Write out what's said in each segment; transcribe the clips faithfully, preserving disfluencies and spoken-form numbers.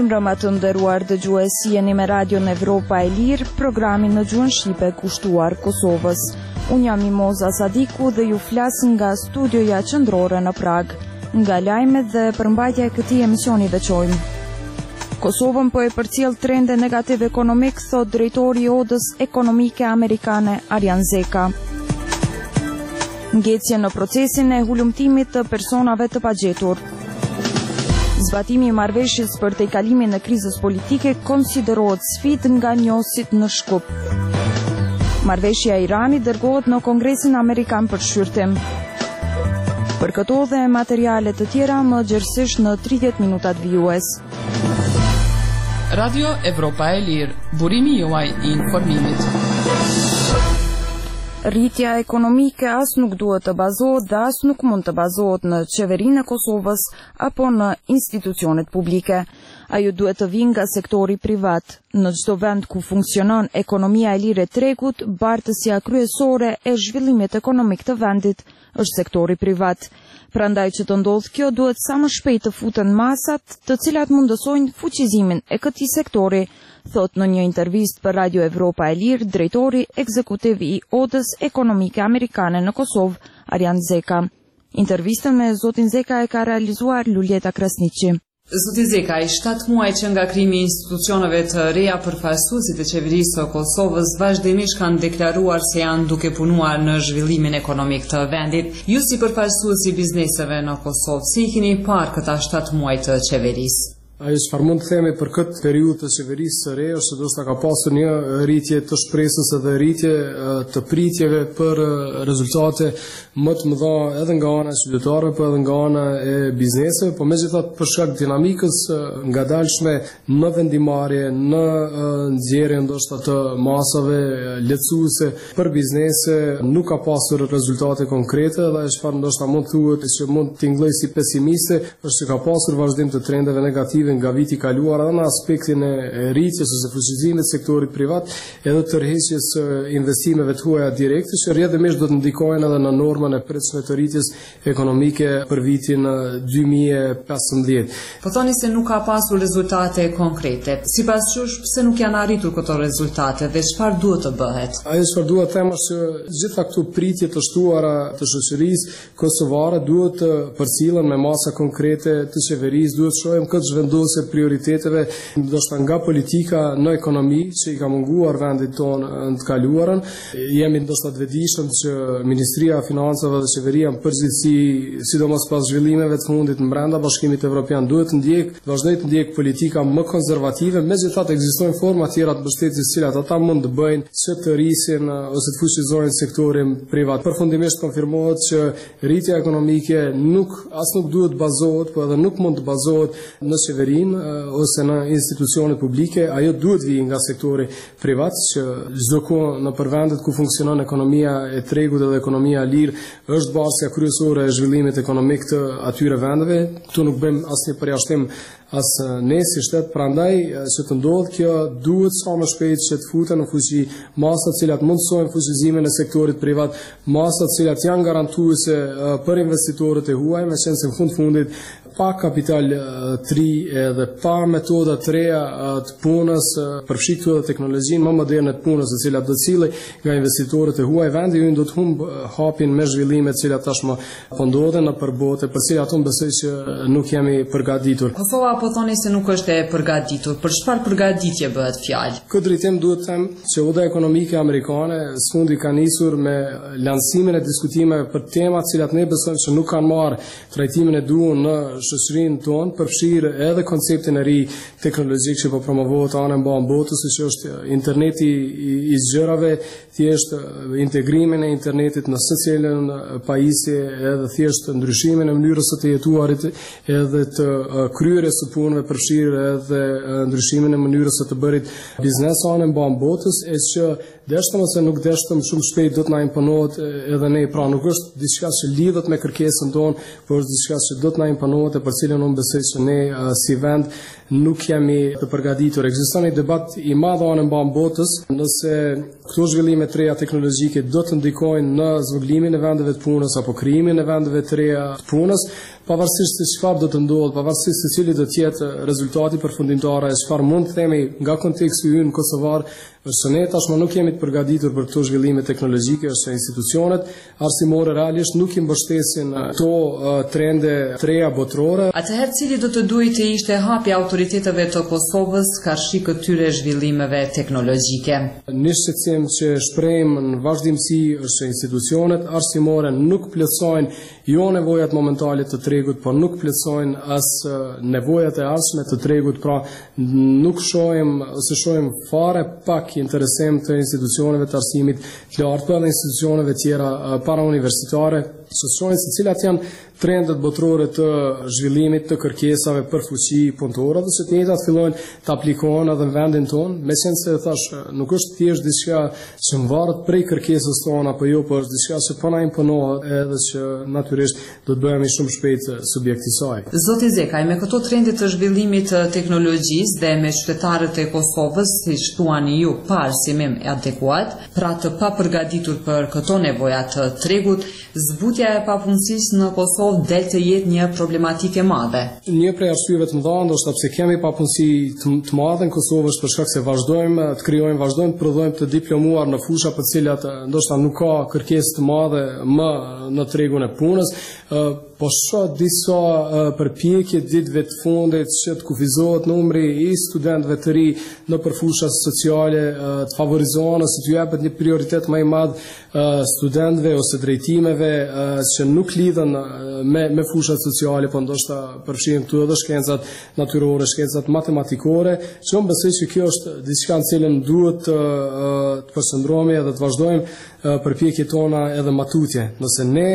Mirëmbrëma të nderuar dëgjues, jeni me Radion Evropa e Lirë, programin në gjuhën shqipe kushtuar Kosovës. Unë jam Mimoza Sadiku dhe ju flas nga studioja qendrore në Prag. Nga lajmet dhe përmbajtja e këtij emisioni veçojmë. Kosovën po e përcjell trende negativ ekonomik, thot drejtori i Odës Ekonomike Amerikane Arjan Zeka. Ngjecje në procesin e hulumtimit të personave të pagjetur. Zbatimi i marrëveshjes për tejkalimin e krizës politike konsiderohet sfidë nga njohësit në Shkup. Marrëveshja e Iranit dërgohet në Kongresin Amerikan për shqyrtim. Për këto dhe materiale të tjera më gjerësisht në tridhjetë minutat vijues. Radio Evropa e Lirë, burimi juaj i informimit. Rritja ekonomike as nuk duhet të bazohet dhe as nuk mund të bazohet në qeverinë e Kosovës apo në institucionet publike. Ajo duhet të vijë nga sektori privat. Në çdo vend ku funksionon ekonomia e lirë e tregut, bartësia kryesore e zhvillimit ekonomik të vendit është sektori privat. Prandaj që të ndodhë kjo, duhet sa më shpejt të futen masat të cilat mundësojnë fuqizimin e këtij sektori, thot në një intervistë për Radio Evropa e Lirë drejtori ekzekutiv i Odës Ekonomike Amerikane në Kosovë, Arjan Zeka. Intervistën me zotin Zeka e ka realizuar Luljeta Krasniqi. Zoti Zeka, i shtatë muaj që nga krijimi i institucioneve të reja përfaqësuesit e qeverisë së Kosovës vazhdimisht kanë deklaruar se janë duke punuar në zhvillimin ekonomik të vendit. Ju si përfaqësues i bizneseve në Kosovë, si i keni parë këta shtatë muaj të qeverisë? Ajo çfarë mund të themi për këtë periudhë të qeverisë së re është se do të ka pasur një rritje të shpresës edhe rritje të pritjeve për rezultate më të mëdha edhe nga ana e qytetarëve, por edhe nga ana e bizneseve, por megjithatë për shkak dinamikës ngadalshme në vendimarrje, në nxjerrje ndoshta të masave lehtësuese për biznese, nuk ka pasur rezultate konkrete dhe çfarë ndoshta mund thuhet që mund të ngllej si pesimiste është se ka pasur vazhdim të trendeve negative nga viti i kaluar edhe në aspektin e rritjes ose fuqizimit të sektorit privat edhe tërheqjes së investimeve të huaja direkte që rrjedhimisht do të ndikojnë edhe në normën e pritshme të rritjes ekonomike për vitin dy mijë e pesëmbëdhjetë. Po thoni se nuk ka pasur rezultate konkrete. Sipas jush, pse nuk janë arritur këto rezultate dhe çfarë duhet të bëhet? Ajo çfarë duhet të them është që gjitha këto pritje të shtuara të shoqërisë kosovare duhet të përcillen me masa konkrete të qeverisë, duhet të shohim këtë zhvendim se prioriteteve ndoshta nga politika në ekonomi që i ka munguar vendit tonë në të kaluarën. Jemi ndoshta të vetëdijshëm që Ministria e Financave dhe Qeveria në përgjithësi, sidomos pas zhvillimeve të fundit në brenda Bashkimit Evropian, duhet të ndjek, vazhdoj të ndjek politika më konservative, megjithatë ekzistojnë forma tjera të mbështetjes të cilat ata mund të bëjnë që të rrisin ose të fuqizojnë sektorin privat. Përfundimisht konfirmohet që rritja ekonomike nuk as nuk duhet bazohet, por edhe nuk mund të bazohet në qeveri ose në institucione publike, ajo duhet vijë nga sektori privat që çdo kohë në përvendet ku funksionon ekonomia e tregut dhe ekonomia e lirë është bazë kryesore e zhvillimit ekonomik të atyre vendeve. Këtu nuk bëjmë asnjë përjashtim as ne si shtet, prandaj që të ndodhë kjo duhet sa më shpejt që të futen në fuqi masat cilat mundsojnë fuqizimin e sektorit privat, masat cilat janë garantuese për investitorët e huaj, me qenë se në fund fundit pa kapital të ri edhe pa metoda të reja të punës, përfshi këtu edhe teknologjinë më moderne të punës, e cilat do të cilej nga investitorët e huaj, vendi ynë do të humb hapin me zhvillimet të cilat tashmë po ndodhen në përbote, për cilat unë besoj që nuk jemi përgatitur. Kosova po thoni se nuk është e përgatitur. Për çfarë përgatitje bëhet fjalë? Këtë drejtim duhet të them që Oda Ekonomike Amerikane sfundi ka nisur me lancimin e diskutimeve për tema të cilat ne besojmë që nuk kanë marrë trajtimin e duhur në shoqërinë tonë, përfshirë edhe konceptin e ri teknologjik që po promovohet anë mban botës, që është interneti i gjërave, thjesht integrimin e internetit në secilën pajisje, edhe thjesht ndryshimin e mënyrës së të jetuarit edhe të kryerjes së punëve, përfshirë edhe ndryshimin e mënyrës së të bërit biznes anë mban botës, e që deshtëm ose nuk deshtëm shumë shpejt do të na imponohet edhe ne, pra nuk është diçka që lidhet me kërkesën tonë, por është diçka që do të na imponohet e për cilën unë besoj që ne uh, si vend nuk jemi të përgatitur. Ekziston një debat i madh anë mban botës nëse këto zhvillime të reja teknologjike do të ndikojnë në zvogëlimin e vendeve të punës apo krijimin e vendeve të reja të punës, pavarësisht se çfarë do të ndodhë, pavarësisht se cili do të jetë rezultati përfundimtar e çfarë mund të themi nga konteksti ynë kosovar, është ne tashmë nuk jemi të përgatitur për këto zhvillime teknologjike, ose institucionet arsimore realisht nuk i mbështesin këto uh, trende të reja botërore. Atëherë cili do të duhej të ishte hapi autoriteteve të Kosovës karshi këtyre zhvillimeve teknologjike? Një shqetësim që shprehim në vazhdimsi është që institucionet arsimore nuk plotësojnë jo nevojat momentale të tregut, por nuk plotësojnë as nevojat e ardhshme të tregut, pra nuk shohim ose shohim fare pak interesim të institucioneve të arsimit të lartë, për edhe institucioneve tjera para universitare, që shohin se cilat janë trendet botërore të zhvillimit të kërkesave për fuqi punëtore, dhe që të njëjtat fillojnë të aplikohen edhe në vendin tonë, me qenë se thash nuk është thjesht diçka që mvaret prej kërkesës tonë apo jo, por është diçka që po na imponohet edhe që natyrisht do të bëhemi shumë shpejt subjekt i saj. Zoti Zekaj, me këto trende të zhvillimit të teknologjisë dhe me qytetarët e Kosovës, siç thuani ju, pa arsimim e adekuat, pra të papërgatitur për këto nevoja të tregut, zbutja e papunësisë në Kosovë del të jetë një problematike madhe. Një prej arsyeve të mëdha ndoshta pse kemi papunësi të, të madhe në Kosovë është për shkak se vazhdojmë të krijojmë, vazhdojmë të prodhojmë të diplomuar në fusha për të cilat ndoshta nuk ka kërkesë të madhe më në tregun e punës, po shoh disa përpjekje ditëve të fundit që të kufizohet numri i studentëve të ri në përfusha sociale, të favorizohen ose të japet një prioritet më i madh studentëve ose drejtimeve që nuk lidhen me, me fushat sociale, po ndoshta përfshin këtu edhe shkencat natyrore, shkencat matematikore, që unë besoj që kjo është diçka në cilën duhet të, të përshëndrohemi edhe të vazhdojmë përpjekjet tona edhe matutje. Nëse ne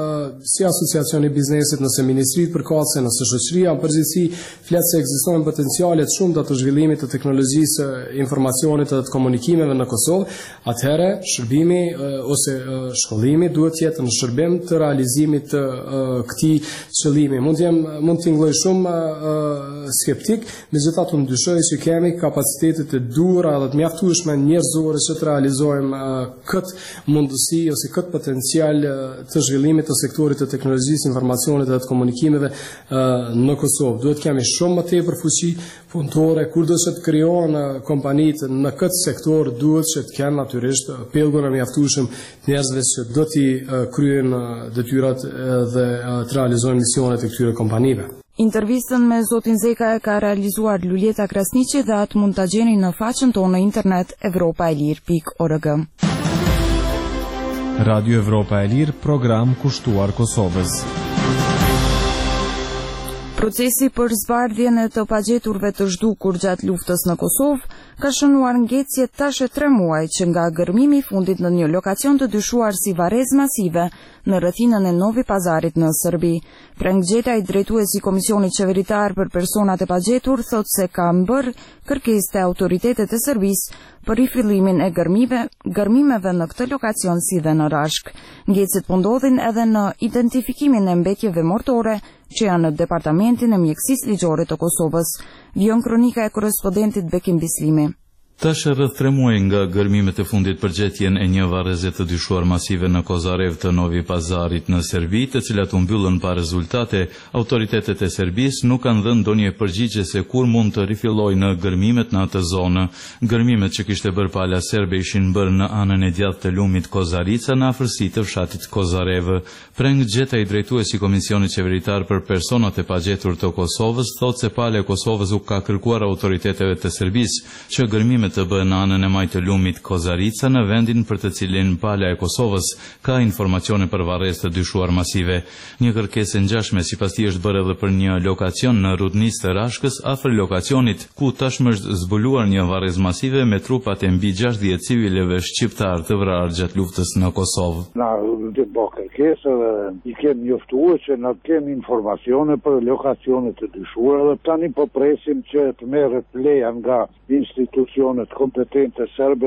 si asociacioni i biznesit, nëse ministritë përkatëse, nëse shoqëria në përgjithësi flet se ekzistojnë potenciale të shumta të zhvillimit të teknologjisë, informacionit dhe të komunikimeve në Kosovë, atëherë shërbimi ose shkollimi duhet të jetë në shërbim të realizimit të këtij qëllimi. Mund të jem mund të nglloj shumë skeptik, megjithatë unë dyshoj që kemi kapacitetet e duhura dhe të mjaftueshme njerëzore që të realizojmë këtë mundësi ose këtë potencial të zhvillimit të sektorit të teknologjisë, informacionit dhe të komunikimeve në Kosovë. Duhet kemi shumë më tepër fuqi punëtore, kur do të krijohen kompanitë në këtë sektor, duhet që të kenë natyrisht pellgun e mjaftueshëm të njerëzve që do t'i kryejnë detyrat dhe të realizojnë misionet e këtyre kompanive. Intervistën me zotin Zeka e ka realizuar Luljeta Krasniqi dhe atë mund ta gjeni në faqen tonë në internet evropaelir pikë org. Radio Evropa e Lirë, program kushtuar Kosovës. Procesi për zbardhjen e të pagjeturve të zhdukur gjatë luftës në Kosovë ka shënuar ngjecje tash e tre muaj që nga gërmimi i fundit në një lokacion të dyshuar si varrezë masive në rrethinën e Novi Pazarit në Serbi. Preng Gjetaj, drejtuesi i Komisionit Qeveritar për Personat e Pagjetur, thot se ka mbër kërkesë te autoritetet e Serbisë për rifillimin e gërmive, gërmimeve në këtë lokacion si dhe në Rashk. Ngjecet po ndodhin edhe në identifikimin e mbetjeve mortore që janë në Departamentin e Mjekësisë Ligjore të Kosovës. Vion kronika e korrespondentit Bekim Bislimi. Tash rreth tre muaj nga gërmimet e fundit për gjetjen e një varreze të dyshuar masive në Kozarev të Novi Pazarit në Serbi, të cilat u mbyllën pa rezultate, autoritetet e Serbisë nuk kanë dhënë ndonjë përgjigje se kur mund të rifillojnë në gërmimet në atë zonë. Gërmimet që kishte bërë pala serbe ishin bërë në anën e djathtë të lumit Kozarica në afërsi të fshatit Kozarev. Preng Gjetaj, drejtuesi i Komisionit Qeveritar për Personat e Pagjetur të Kosovës, thotë se pala e Kosovës u ka kërkuar autoriteteve të Serbisë që gërmimet të bëhen në anën e majtë të lumit Kozarica në vendin për të cilin pala e Kosovës ka informacione për varrezë të dyshuar masive. Një kërkesë e ngjashme sipas tij është bërë edhe për një lokacion në rudnisë të Rashkës, afër lokacionit ku tashmë është zbuluar një varrezë masive me trupat e mbi gjashtëdhjetë civileve shqiptar të vrarë gjatë luftës në Kosovë. Na do bë kërkesë, i kemi njoftuar që na kemi informacione për lokacione të dyshuara dhe tani po presim që të merret leja nga institucionet kompetente serbe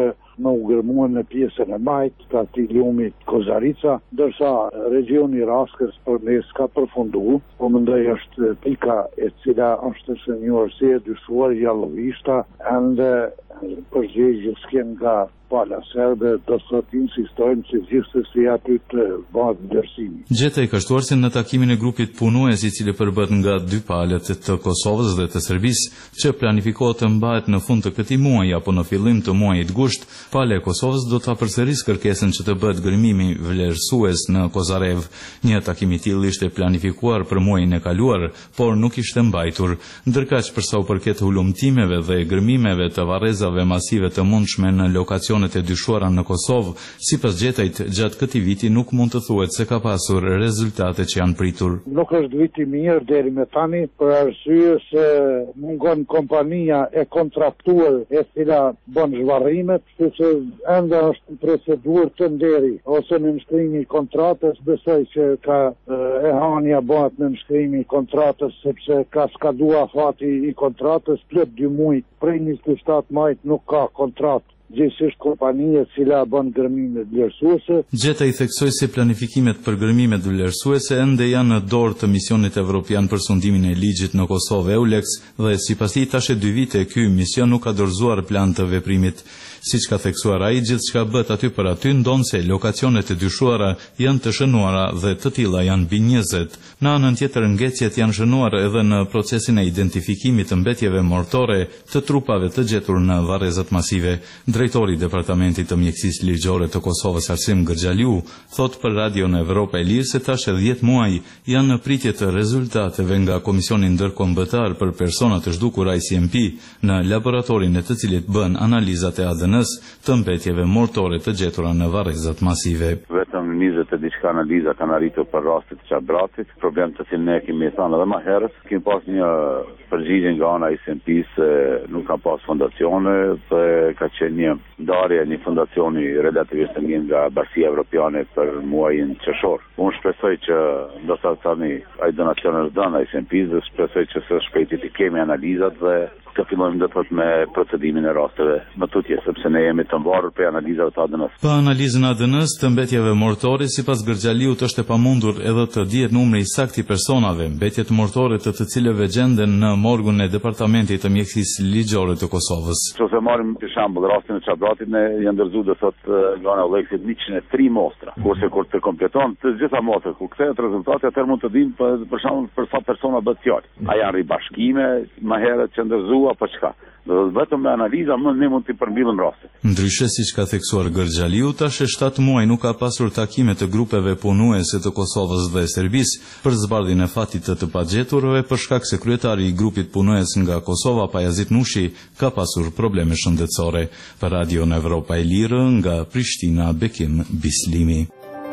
me u gërmuar në pjesën e majtë të atij lumit Kozarica, ndërsa regioni Raskës përmes ka përfunduar, po mendoj është pika e cila është së njërësi e dyshuar jallovishta ende përgjegjës s'kem nga pala serbe, do sot insistojmë që gjithsesi aty të bëhet vlerësimi. Gjetej Kashtuarsi në takimin e grupit punues i cili përbët nga dy palët të Kosovës dhe të Serbisë, që planifikohet të mbahet në fund të këtij muaji apo në fillim të muajit gusht, pala e Kosovës do ta përsërisë kërkesën që të bëhet gërmimi vlerësues në Kozarev. Një takim i tillë ishte planifikuar për muajin e kaluar, por nuk ishte mbajtur. Ndërkaq për sa u përket hulumtimeve dhe gërmimeve të varrezave masive të mundshme në lokacion e dyshuara në Kosovë, sipas Gjetejt, gjatë këtij viti nuk mund të thuhet se ka pasur rezultate që janë pritur. Nuk është viti mirë deri me tani për arsye se mungon kompania e kontraktuar e cila bën zhvarrimet, sepse ende është procedurë të nderi ose në nënshkrimi i kontratës, besoj që ka e hania bëhet në nënshkrimi i kontratës sepse ka skadua fati i kontratës plot dy muaj, prej njëzet e shtatë majit nuk ka kontratë. Gjithsesi kompania e cila bën gërmime vlerësuese. Gjeta i theksoi se planifikimet për gërmimet vlerësuese ende janë në dorë të misionit evropian për sundimin e ligjit në Kosovë EULEX dhe sipas tij tash e dy vite ky mision nuk ka dorëzuar plan të veprimit. Siç ka theksuar ai, gjithçka bëhet aty për aty ndonse lokacionet e dyshuara janë të shënuara dhe të tilla janë mbi njëzet. Në anën tjetër ngecjet janë shënuar edhe në procesin e identifikimit të mbetjeve mortore të trupave të gjetur në varrezat masive. Drejtori i Departamentit të Mjekësisë Ligjore të Kosovës Arsim Gërxhaliu thot për Radion Evropa e Lirë se tash e dhjetë muaj janë në pritje të rezultateve nga Komisioni Ndërkombëtar për persona të zhdukur I C M P në laboratorin e të cilit bën analizat e A D N-s të mbetjeve mortore të gjetura në varrezat masive. Vetëm njëzet e diçka analiza kanë arritur për rastet të Qabratit, problem të cilin ne kemi thënë edhe më herët, kemi pas një përgjigje nga ana I C M P se nuk ka pas fondacione dhe ka qenë një ndarje një fondacioni relativisht të mirë nga Bashkia Evropiane për muajin qershor. Unë shpresoj që do të tani ai donacion është dhënë I C M P dhe shpresoj që së shpejti të kemi analizat dhe të fillojmë do thot me procedimin e rasteve më tutje, sepse ne jemi të mbarur për analizat të A D N-s. Pa analizën A D N-s të mbetjeve mortore, sipas Gërxhaliut është e pamundur edhe të dihet numri i saktë i personave, mbetjet mortore të të cilëve gjenden në morgun e Departamentit të Mjekësisë Ligjore të Kosovës. Nëse marrim për shembull rastin e Qabratit, ne janë ndërzuar do thot nga ana EULEX-it njëqind e tre mostra, kurse kur të kompleton të gjitha mostrat, kur kthehet rezultati, atëherë mund të dimë për, për shembull për sa persona bëhet fjalë. A janë ribashkime më herët që ndërzuar apo çka? Do vetëm me analiza më ne mund të përmbyllim rastet. Ndryshe siç ka theksuar Gërxhaliu, tash e shtatë muaj nuk ka pasur takime të grupeve punuese të Kosovës dhe Serbisë për zbardhjen e fatit të të pagjeturve për shkak se kryetari i grupit punues nga Kosova, Pajazit Nushi, ka pasur probleme shëndetësore. Për Radion Evropa e Lirë nga Prishtina, Bekim Bislimi.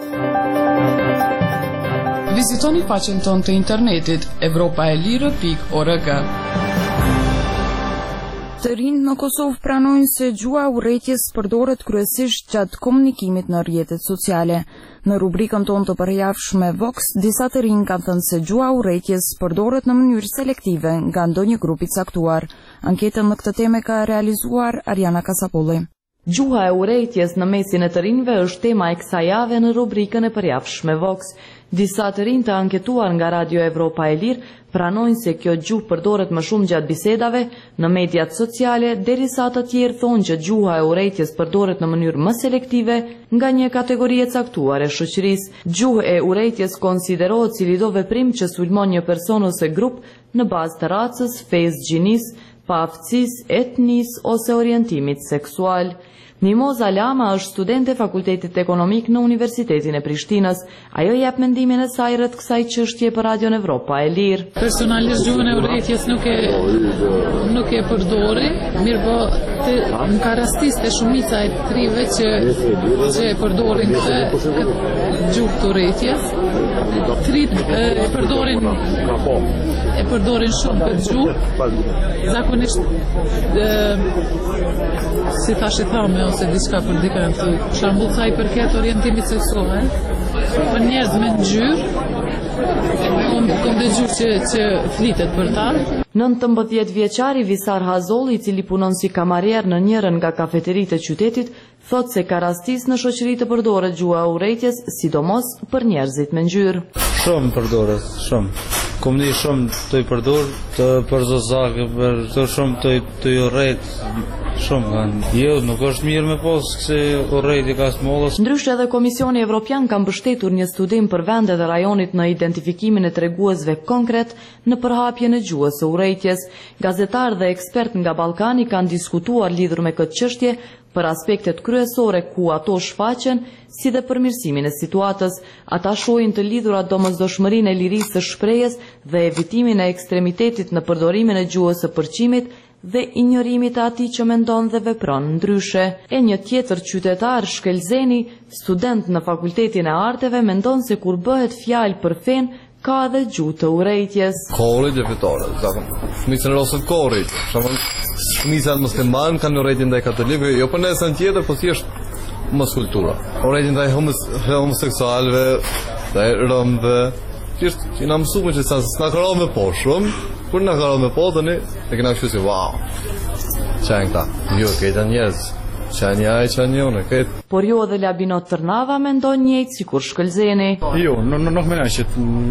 Vizitoni faqen tonë të internetit evropa e lirë pikë org. Të rinjtë në Kosovë pranojnë se gjua urrëties përdoret kryesisht gjatë komunikimit në rrjetet sociale. Në rubrikën tonë të përjavshme Vox, disa të rinj kanë thënë se gjua urrëties përdoret në mënyrë selektive nga ndonjë grup i caktuar. Anketën në këtë temë ka realizuar Ariana Kasapolli. Gjuha e urrëties në mesin e të rinjve është tema e kësaj jave në rubrikën e përjavshme Vox. Disa të rinj të anketuar nga Radio Evropa e Lirë pranojnë se kjo gjuhë përdoret më shumë gjatë bisedave në mediat sociale, derisa të tjerë thonë që gjuha e urrëties përdoret në mënyrë më selektive nga një kategori e caktuar e shoqërisë. Gjuha e urrëties konsiderohet si çdo veprim që sulmon një person ose grup në bazë të racës, fesë, gjinisë, paaftësisë, etnisë ose orientimit seksual. Mimoza Lama është studente Fakultetit Ekonomik në Universitetin e Prishtinës. Ajo jep mendimin e saj rreth kësaj çështje për Radion Evropa e Lirë. Personalisht gjuhën e urrëties nuk e nuk e përdori, mirëpo në ka rastistë shumica e trive që që e përdorin këtë gjuhë të urrëties. Trit e përdorin e përdorin shumë këtë gjuhë. Zakonisht si thashë thamë ose diçka për dikën të shembull sa i përket orientimit seksual, për njerëz me ngjyrë, kom kom dëgjuar që që flitet për ta. nëntëmbëdhjetë vjeçari Visar Hazolli, i cili punon si kamarier në njërin nga kafeteritë e qytetit, thot se ka rastis në shoqëri të përdoret gjuha e urrejtjes, sidomos për njerëzit me ngjyrë. Shumë përdoret, shumë. Kom një shumë të i përdor, të për zozake, për të shumë të, të i urrejt, shumë kanë. Jo, nuk është mirë me posë këse urrejt i ka smollës. Ndryshe edhe Komisioni Evropian ka mbështetur një studim për vendet e rajonit në identifikimin e treguesve konkret në përhapjen e gjuhës së urrejtjes. Gazetarë dhe ekspert nga Ballkani kanë diskutuar lidhur me këtë çështje për aspektet kryesore ku ato shfaqen, si dhe përmirësimin e situatës. Ata shohin të lidhura domosdoshmërinë e lirisë së shprehjes dhe evitimin e ekstremitetit në përdorimin e gjuhës së përqimit dhe injorimit të atij që mendon dhe vepron ndryshe. E një tjetër qytetar, Shkelzeni, student në Fakultetin e Arteve, mendon se kur bëhet fjalë për fen, ka dhe gjuhë të urrejtjes. Korrit e fetare, zakon. Fëmijët rosën korrit. Fëmijët musliman kanë urrejtjen ndaj katolikëve, jo për nesën tjetër, po thjesht mos kultura. Urrejtjen ndaj homoseksualëve, ndaj romëve. Thjesht i na mësuan që sa s'na ka me po shumë, kur na ka me po tani, e kena kështu si wow. Çan këta, jo këta njerëz. Çan ja e çan jonë, këtë. Por jo edhe Labinot Tërnava mendon njëjtë sikur Shkëlzeni. Jo, nuk mendoj që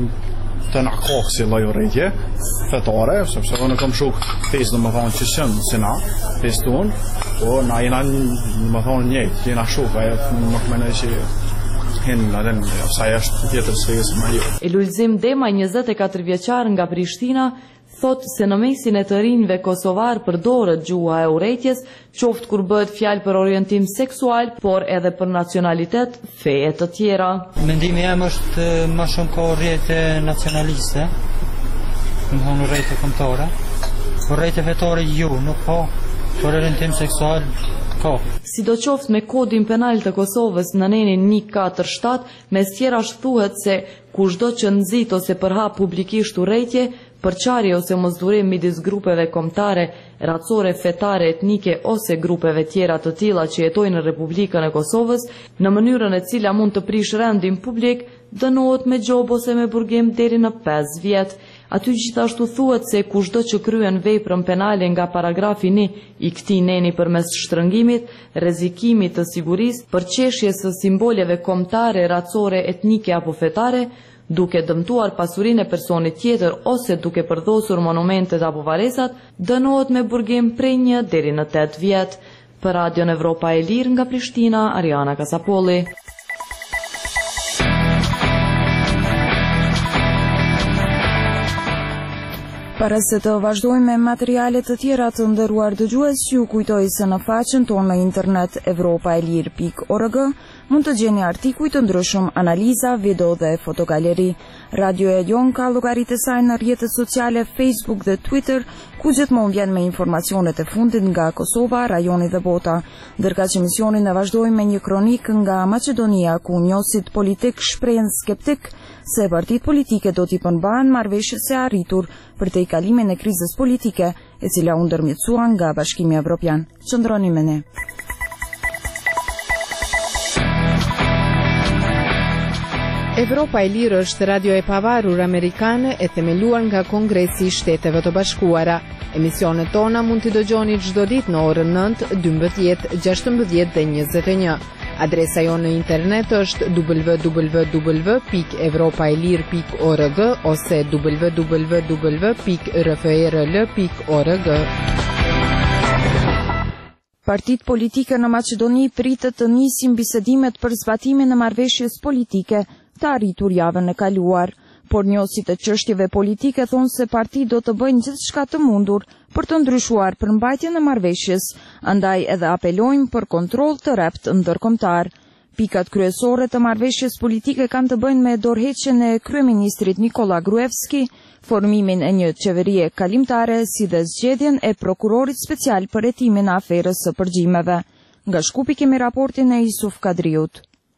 të na kohë si lloj urrejtje fetare, sepse unë kam shok fesë do më thonë që shumë si na, fesë tonë, po na jena më thonë njëjtë, jena shok, ajo nuk mendoj që hen në den, sa është tjetër sferë më jo. Elulzim Dema, njëzet e katër vjeçar nga Prishtina, thot se në mesin e të rinjve kosovar përdoret gjuha e urrejtjes, qoftë kur bëhet fjalë për orientim seksual, por edhe për nacionalitet, fe e të tjera. Mendimi jam është më shumë ka urrejtje nacionaliste, më thonë urrejtje kombëtare. Urrejtje fetare jo, nuk ka, por orientim seksual ka. Sidoqoftë me kodin penal të Kosovës në nenin një katër shtat, mes tjerash thuhet se kushdo që nxit ose përhap publikisht urrejtje, përçarje ose mosdurim midis grupeve kombëtare, racore, fetare, etnike ose grupeve tjera të tilla që jetojnë në Republikën e Kosovës, në mënyrën e cila mund të prish rendin publik, dënohet me gjob ose me burgim deri në pesë vjet. Aty gjithashtu thuhet se kushdo që kryen veprën penale nga paragrafi një i këtij neni përmes shtrëngimit, rrezikimit të sigurisë, përqeshjes së simboleve kombëtare, racore, etnike apo fetare, duke dëmtuar pasurinë e personit tjetër ose duke përdosur monumentet apo varesat, dënohet me burgim prej një deri në tetë vjet. Për Radion Evropa e Lirë nga Prishtina, Ariana Kasapolli. Para se të vazhdojmë me materialet të tjera të nderuar dëgjues, ju kujtoj se në faqen tonë në internet evropa e lirë pikë org mund të gjeni artikuj të ndryshëm, analiza, video dhe fotogaleri. Radio e Jon ka llogaritë e saj në rrjetet sociale Facebook dhe Twitter, ku gjithmonë vjen me informacionet e fundit nga Kosova, rajoni dhe bota. Ndërkaq emisionin e vazhdojmë me një kronik nga Maqedonia, ku njohësit politik shprehen skeptik se partitë politike do t'i përmbahen marrëveshjes së arritur për te kalimin e krizës politike, e cila u ndërmjetësua nga Bashkimi Evropian. Qëndroni me ne. Evropa e Lirë është radio e pavarur amerikane e themeluar nga Kongresi i Shteteve të Bashkuara. Emisionet tona mund t'i dëgjoni çdo ditë në orën nëntë, dymbëdhjetë, gjashtëmbëdhjetë dhe njëzet e një. Adresa jonë në internet është w w w pikë evropa e lirë pikë org ose w w w pikë r f r l pikë org. Partitë politike në Maqedoni pritet të nisin bisedimet për zbatimin e marrëveshjes politike të arritur javën e kaluar, por njohësit e çështjeve politike thonë se partitë do të bëjnë gjithçka të mundur për të ndryshuar përmbajtjen e marrëveshjes, andaj edhe apelojnë për kontroll të rrept ndërkombëtar. Pikat kryesore të marrëveshjes politike kanë të bëjnë me dorëheqjen e kryeministrit Nikola Gruevski, formimin e një qeverie kalimtare, si dhe zgjedhjen e prokurorit special për hetimin e aferës së përgjimeve. Nga Shkupi kemi raportin e Isuf Kadriut.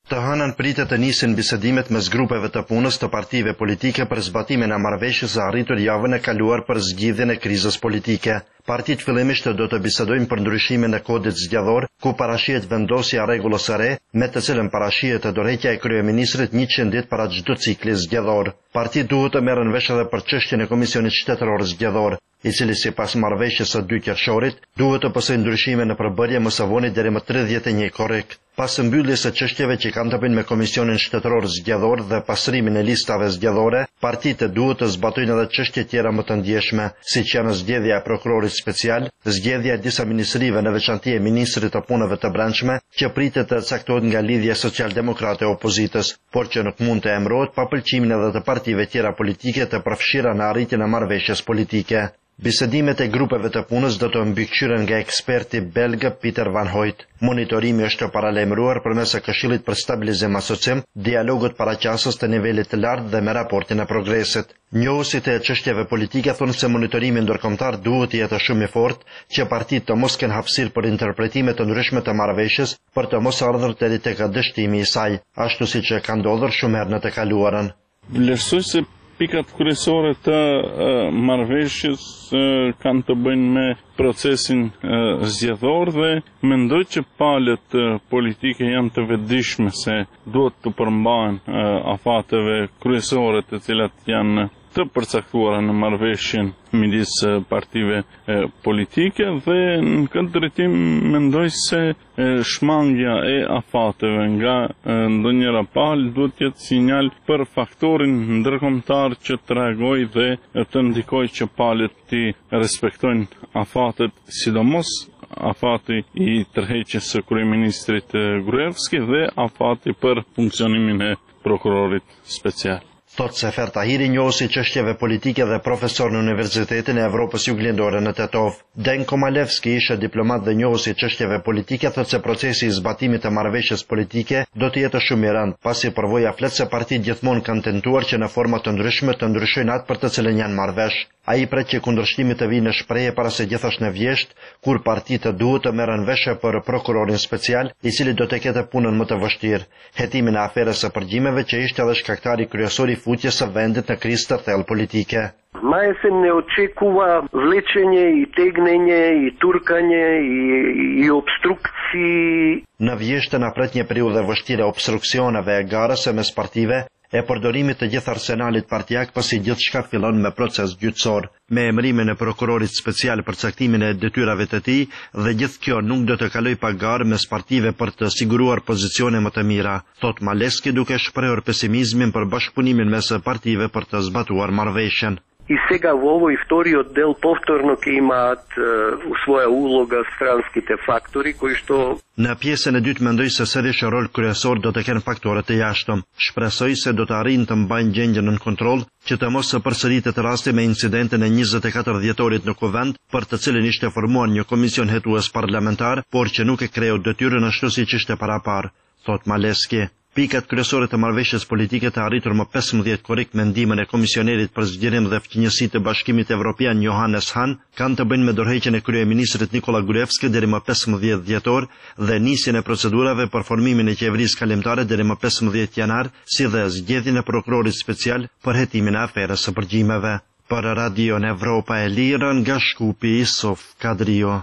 Të hënën pritet të nisin bisedimet mes grupeve të punës të partive politike për zbatimin e marrëveshjes së arritur javën e kaluar për zgjidhjen e krizës politike. Partitë fillimisht do të bisedojnë për ndryshimin e kodit zgjedhor, ku parashihet vendosja e rregullës së re, me të cilën parashihet të dorëheqja e kryeministrit njëqind ditë para çdo cikli zgjedhor. Partitë duhet të merren vesh edhe për çështjen e Komisionit Shtetëror Zgjedhor, i cili sipas marrëveshjes së dy qershorit duhet të pësojë ndryshime në përbërje më së voni deri më tridhjetë e një korrik. Pas mbylljes së çështjeve që kanë të bëjnë me Komisionin Shtetëror Zgjedhor dhe pasrimin e listave zgjedhore, partitë duhet të zbatojnë edhe çështje tjera më të ndjeshme, siç janë zgjedhja e prokurorit special, zgjedhja e disa ministrive në veçanti e ministrit të punëve të brendshme, që pritet të caktohet nga lidhja socialdemokrate e opozitës, por që nuk mund të emërohet pa pëlqimin edhe të partive tjera politike të përfshira në arritjen e marrëveshjes politike. Bisedimet e grupeve të punës do të mbikëqyren nga eksperti belg Pieter van Hooijt. Monitorimi është paralajmëruar përmes së Këshillit për Stabilizim Asocim, dialogut paraqasës të nivelit të lartë dhe me raportin e progresit. Njohësit e çështjeve politike thonë se monitorimi ndërkombëtar duhet të jetë shumë i fortë, që partitë të mos kenë hapësirë për interpretime të ndryshme të marrëveshjes, për të mos ardhur deri tek dështimi i saj, ashtu siç ka ndodhur shumë herë në të kaluarën. Vlerësoj se pikat kryesore të uh, marrëveshjes uh, kanë të bëjnë me procesin uh, zgjedhor dhe mendoj që palët uh, politike janë të vetëdijshme se duhet të përmbahen uh, afateve kryesore të cilat janë të përcaktuara në marrëveshjen midis partive e, politike dhe në këtë drejtim mendoj se e, shmangja e afateve nga e, ndonjëra palë duhet të jetë sinjal për faktorin ndërkombëtar që të reagojë dhe të ndikojë që palët të respektojnë afatet, sidomos afati i tërheqjes së kryeministrit Gruevski dhe afati për funksionimin e prokurorit special. Thot Sefer Tahiri, njohësi çështjeve politike dhe profesor në Universitetin e Evropës Juglindore në Tetov. Denko Malevski, ishte diplomat dhe njohësi çështjeve politike, thot se procesi i zbatimit të marrëveshjes politike do të jetë shumë i rëndë, pasi përvoja flet se partitë gjithmonë kanë tentuar që në forma të ndryshme të ndryshojnë atë për të cilën janë marrëvesh. Ai pret që kundërshtimit të vijë në shprehje para se gjithashtu është në vjesht, kur partitë duhet të merren veshe për prokurorin special, i cili do të ketë punën më të vështirë, hetimin e aferës së përgjimeve që ishte edhe shkaktari kryesor i futjes së vendit në krizë të thellë politike. Ma se ne očekuva vlečenje i tegnenje i turkanje i, i obstrukciji. Në vjeshtë na pret një periudhë vështire obstruksioneve e garës e mes partive, e përdorimit të gjithë arsenalit partijak, pasi gjithçka fillon me proces gjyqësor, me emërimin e prokurorit special për caktimin e detyrave të tij, dhe gjithë kjo nuk do të kaloj pa garë mes partive për të siguruar pozicione më të mira, thot Maleski, duke shprehur pesimizmin për bashkëpunimin mes partive për të zbatuar marrëveshjen. I сега во овој вториот дел повторно ќе имаат uh, своја улога странските фактори кои што Në pjesën e dytë mendoj se sërish rol kryesor do të kenë faktorët e jashtëm. Shpresoj se do të arrijnë të mbajnë gjendjen në kontroll, që të mos së përsëritet rasti me incidentin e njëzet e katër dhjetorit në Kuvend, për të cilin ishte formuar një komision hetues parlamentar, por që nuk e kreu detyrën ashtu siç ishte parapar, thot Maleski. Pikat kryesore të marrëveshjes politike të arritur më pesëmbëdhjetë korrik me ndihmën e komisionerit për zgjerim dhe fqinjësi të Bashkimit Evropian Johannes Hahn kanë të bëjnë me dorëheqjen e kryeministrit Nikola Gruevski deri më pesëmbëdhjetë dhjetor dhe nisjen e procedurave për formimin e qeverisë kalimtare deri më pesëmbëdhjetë janar, si dhe zgjedhjen e prokurorit special për hetimin e aferës së përgjimeve. Për Radion Evropa e Lirë, nga Shkupi, Sof Kadrio.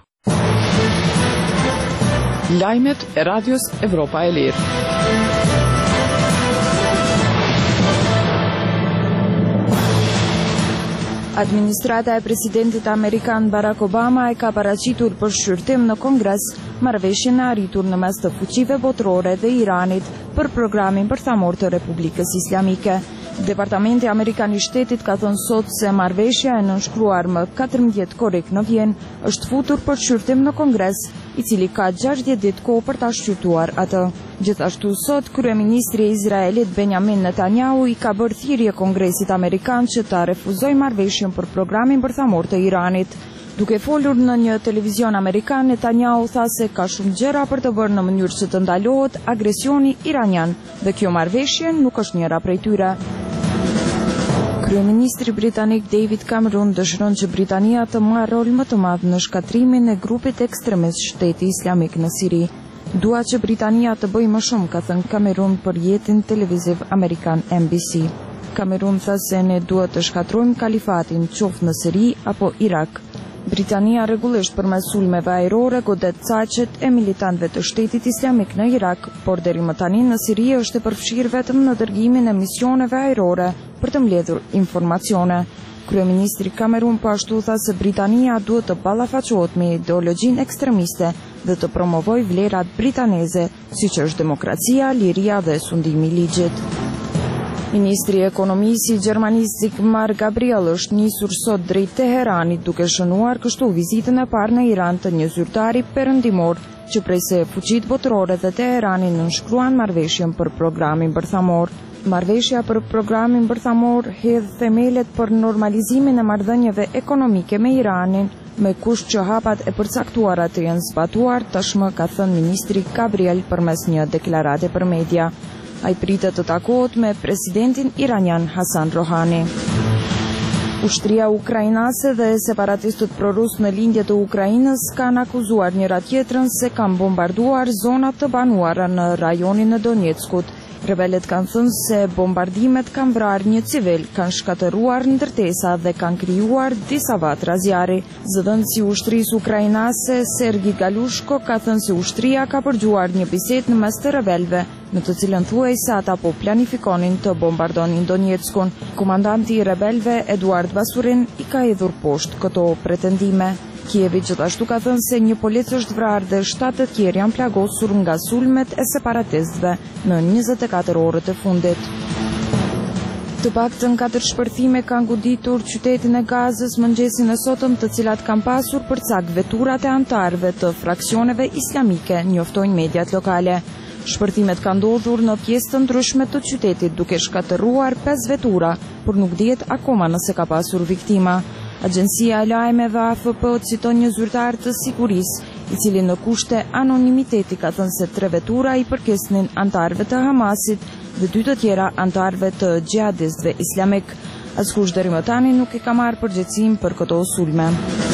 Lajmet e Radios Evropa e Lirë. Administrata e presidentit amerikan Barack Obama e ka paraqitur për shqyrtim në Kongres marrëveshjen e arritur në mes të fuqive botërore dhe Iranit për programin bërthamor të Republikës Islamike. Departamenti Amerikan i Shtetit ka thënë sot se marrëveshja e nënshkruar më katërmbëdhjetë korrik në Vjenë është futur për shqyrtim në Kongres, i cili ka gjashtëdhjetë ditë kohë për ta shqyrtuar atë. Gjithashtu sot, kryeministri i Izraelit Benjamin Netanyahu i ka bërë thirrje Kongresit Amerikan që ta refuzojë marrëveshjen për programin bërthamor të Iranit. Duke folur në një televizion amerikan, Netanyahu tha se ka shumë gjëra për të bërë në mënyrë që të ndalohet agresioni iranian dhe kjo marrëveshje nuk është njëra prej tyre. Kryeministri britanik David Cameron dëshiron që Britania të marrë rol më të madh në shkatrimin e grupit ekstremist Shteti Islamik në Siri. Dua që Britania të bëjë më shumë, ka thënë Kamerun për jetin televiziv amerikan N B C. Kamerun tha se ne duhet të shkatrojmë kalifatin qoftë në Siri apo Irak. Britania rregullisht përmes sulmeve ajrore godet caqet e militantëve të Shtetit Islamik në Irak, por deri më tani në Siri është e përfshirë vetëm në dërgimin e misioneve ajrore për të mbledhur informacione. Kryeministri Kamerun po ashtu tha se Britania duhet të ballafaqohet me ideologjinë ekstremiste dhe të promovojë vlerat britaneze, siç është demokracia, liria dhe sundimi i ligjit. Ministri i Ekonomisë i Gjermanisë Sigmar Gabriel është nisur sot drejt Teheranit duke shënuar kështu vizitën e parë në Iran të një zyrtari perëndimor që prej se fuqitë botërore dhe Teherani nënshkruan marrëveshjen për programin bërthamor. Marrëveshja për programin bërthamor hedh themelet për normalizimin e marrëdhënieve ekonomike me Iranin, me kusht që hapat e përcaktuara të jenë zbatuar, tashmë ka thënë ministri Gabriel përmes një deklarate për media. Ai pritet të takohet me presidentin iranian Hasan Rohani. Ushtria ukrainase dhe separatistët prorus në lindje të Ukrainës kanë akuzuar njëra tjetrën se kanë bombarduar zonat të banuara në rajonin e Donetskut. Rebelet kanë thënë se bombardimet kanë vrarë një civil, kanë shkatëruar ndërtesa dhe kanë krijuar disa vatra zjarri. Zëdhënësi i ushtrisë ukrainase Sergi Galushko ka thënë se ushtria ka përgjuar një bisedë në mes të rebelëve, në të cilën thuaj se ata po planifikonin të bombardonin Donetskun. Komandanti i rebelëve Eduard Basurin i ka hedhur poshtë këto pretendime. Kievi gjithashtu ka thënë se një polic është vrarë dhe shtatë të tjerë janë plagosur nga sulmet e separatistëve në njëzet e katër orët e fundit. Të paktën katër shpërthime kanë goditur qytetin e Gazës mëngjesin e sotëm, të cilat kanë pasur përcak veturat e antarëve të fraksioneve islamike, njoftojnë mediat lokale. Shpërthimet kanë ndodhur në pjesë të ndryshme të qytetit, duke shkatëruar pesë vetura, por nuk dihet akoma nëse ka pasur viktima. Agjencia e lajmeve A F P citon një zyrtar të sigurisë, i cili në kushte anonimiteti ka thënë se tre vetura i përkesnin antarëve të Hamasit dhe dy të tjera antarëve të xhihadistëve islamik. Askush deri më tani nuk e ka marrë përgjegjësinë për këto sulme.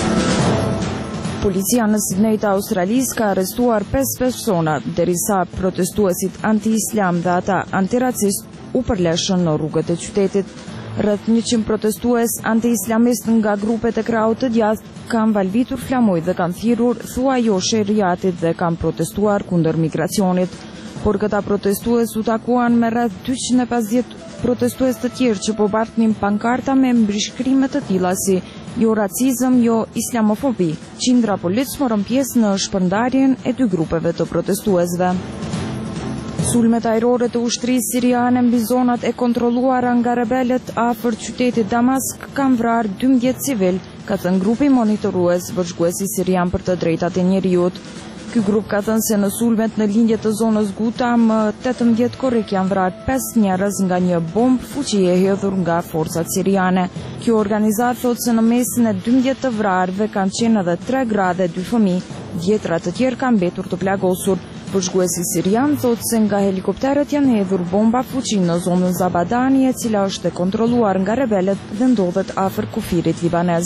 Policia në Sydney të Australisë ka arrestuar pesë persona, derisa protestuesit anti-islam dhe ata antiracist u përleshën në rrugët e qytetit. Rreth njëqind protestues anti-islamist nga grupet e krahut të djathtë kanë valvitur flamoj dhe kanë thirrur thua jo sheriatit dhe kanë protestuar kundër migracionit. Por këta protestues u takuan me rreth dyqind e pesëdhjetë protestues të tjerë që po bartnin pankarta me mbrishkrime të tilla si jo racizëm, jo islamofobi. Qindra polic morën pjesë në shpërndarjen e dy grupeve të protestuesve. Sulmet ajrore të ushtrisë siriane mbi zonat e kontrolluara nga rebelët afër qytetit Damask kanë vrarë dymbëdhjetë civil, ka thënë grupi monitorues vëzhguesi sirian për të drejtat e njeriut. Ky grup ka thënë se në sulmet në lindje të zonës Guta më tetëmbëdhjetë korrik janë vrarë pesë njerëz nga një bombë fuqie hedhur nga forcat siriane. Kjo organizatë thotë se në mesin e dymbëdhjetë të vrarëve kanë qenë edhe tre gra dhe dy fëmijë, dhjetra të tjerë kanë mbetur të plagosur. Vëzhguesi sirian thotë se nga helikopterët janë hedhur bomba fuqi në zonën Zabadani, e cila është e kontrolluar nga rebelët dhe ndodhet afër kufirit libanez.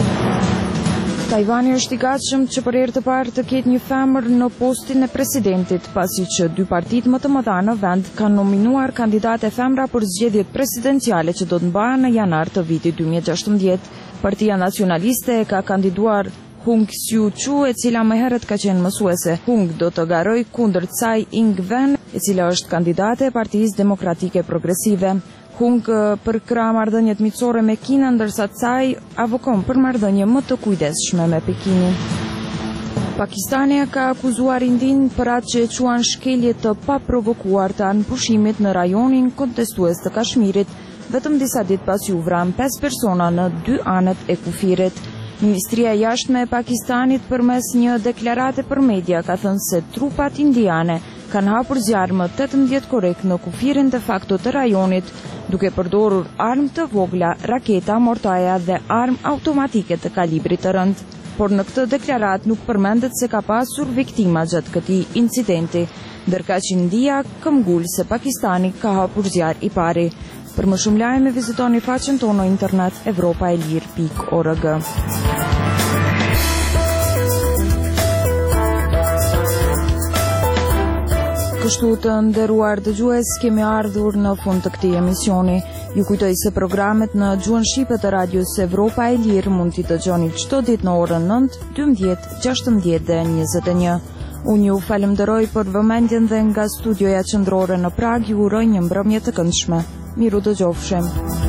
Tajvani është i gatshëm që për herë të parë të ketë një femër në postin e presidentit, pasi që dy partitë më të mëdha në vend kanë nominuar kandidate femra për zgjedhjet presidenciale që do të mbahen në janar të vitit dy mijë e gjashtëmbëdhjetë. Partia Nacionaliste e ka kandiduar Hung Siu-chu, e cila më herët ka qenë mësuese. Hung do të garoj kundër Tsai Ing-wen, e cila është kandidate e Partisë Demokratike Progresive. Hung për krah marrëdhëniet miqësore me Kinën, ndërsa Tsai avokon për marrëdhënie më të kujdesshme me Pekinin. Pakistani ka akuzuar Indin për atë që e quan shkelje të paprovokuar të anëpushimit në rajonin kontestues të Kashmirit, vetëm disa ditë pas u vran pesë persona në dy anët e kufirit. Ministria e Jashtme e Pakistanit përmes një deklarate për media ka thënë se trupat indiane kanë hapur zjarr më tetëmbëdhjetë korrik në kufirin de facto të rajonit, duke përdorur armë të vogla, raketa, mortaja dhe armë automatike të kalibrit të rënd. Por në këtë deklarat nuk përmendet se ka pasur viktima gjatë këtij incidenti, ndërka që India këmbgul se Pakistani ka hapur zjarr i pari. Për më shumë lajme vizitoni faqen tonë në internet evropaelir pikë org. Kështu të nderuar dëgjues, kemi ardhur në fund të këtij emisioni. Ju kujtoj se programet në gjuhën shqipe të radios Evropa e Lirë mund t'i dëgjoni çdo ditë në orën nëntë, dymbëdhjetë, gjashtëmbëdhjetë dhe njëzet e një. Unë ju falenderoj për vëmendjen dhe nga studioja qendrore në Prag ju uroj një mbrëmje të këndshme. Miru dëgjofshim.